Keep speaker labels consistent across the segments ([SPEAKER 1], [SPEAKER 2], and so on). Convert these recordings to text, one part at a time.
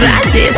[SPEAKER 1] राजेश।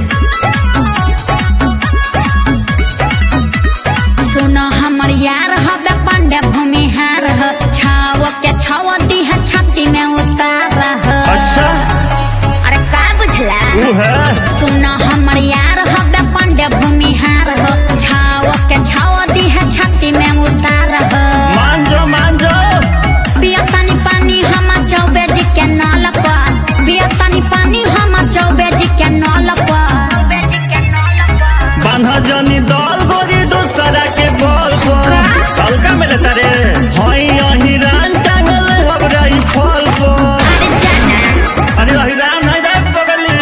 [SPEAKER 2] सुनो हमर यार हबे पांडे भूमिहार ह छाव के छाव दी है छाती में उतार ह।
[SPEAKER 3] अच्छा
[SPEAKER 2] अरे का बुझला
[SPEAKER 3] वो है
[SPEAKER 2] सुनो हमर यार हबे पांडे भूमिहार ह छाव के छाव दी है छाती में उतार ह।
[SPEAKER 3] मान जो
[SPEAKER 2] पिया तानी पानी हम चौबे जी के नाल पर पिया तानी पानी हम चौबे जी के नाल पर
[SPEAKER 3] बांधा जनी दल गोरी दूसरा के बल पर हल्का में लेता रे हई अहिरान टांगल हमरा ई फल पर।
[SPEAKER 2] अरे जाना
[SPEAKER 3] अरे अहिरान नहीं रे पगली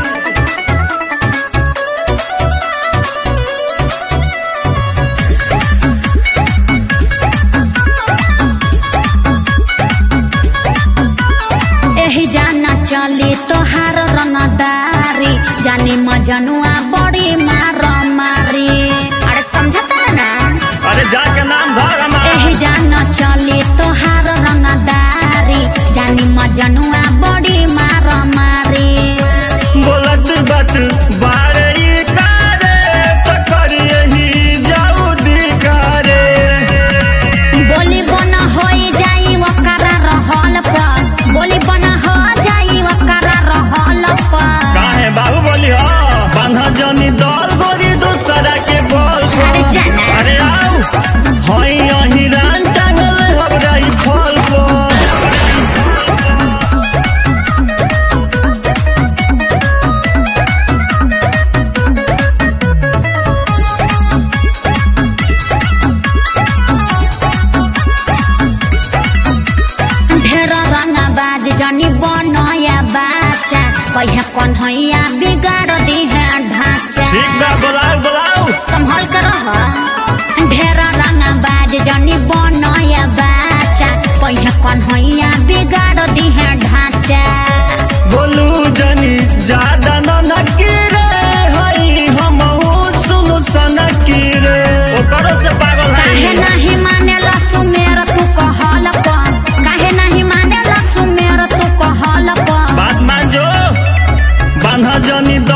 [SPEAKER 2] एही जाना चली तोहार रंगदारी जानी मजनुआ बड़ी मार मारी। अरे समझता है ना
[SPEAKER 3] अरे जाके नाम धर हमार
[SPEAKER 2] एही जाना चली तोहार रंगदारी जानी मजनुआ बड़ी मार मारी।
[SPEAKER 3] बोलत बात बारे ई कारे पकड़िए ही जाऊ दिकारे।
[SPEAKER 2] बोली बना होई जाई वकरा रहल पर बोली बना हो जाई वकरा रहल पर।
[SPEAKER 3] काहे बाहुबली हो बांधा जनी दल गोरी दूसरा के बल पर।
[SPEAKER 2] अरे जाना
[SPEAKER 3] अरे आओ हई अहिरान टांगल हमरा ई फल पर।
[SPEAKER 2] ढेर रंगबाज जनी बनया बाचा कहे कन्हैया बिगाड़ दी है ढांचा।
[SPEAKER 3] ठीक बा बुलाओ
[SPEAKER 2] संभल कर रह ढेर रंगबाज जनी बनया बाचा कहे कन्हैया बिगाड़ दी है ढांचा।
[SPEAKER 3] बोलू जनी ज्यादा न नकीरे हई हमहू सुनु सनकीरे ओकरो से पागल
[SPEAKER 2] काहे
[SPEAKER 3] हई।
[SPEAKER 2] नहीं मानेला सुमेर तू कहल पर काहे नहीं मानेला सुमेर तू कहल पर।
[SPEAKER 3] बात मान जो बांधा जनी